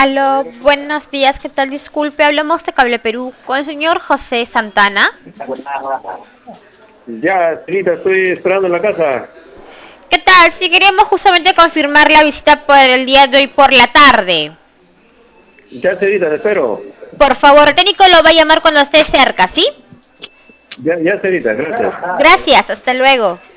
Aló, buenos días, ¿qué tal? Disculpe, hablamos de Cable Perú con el señor José Santana. Ya, Trita, estoy esperando en la casa. ¿Qué tal? Si queríamos justamente confirmar la visita por el día de hoy por la tarde. Ya, Cerita, te espero. Por favor, el técnico lo va a llamar cuando esté cerca, ¿sí? Ya, Cerita, gracias. Gracias, hasta luego.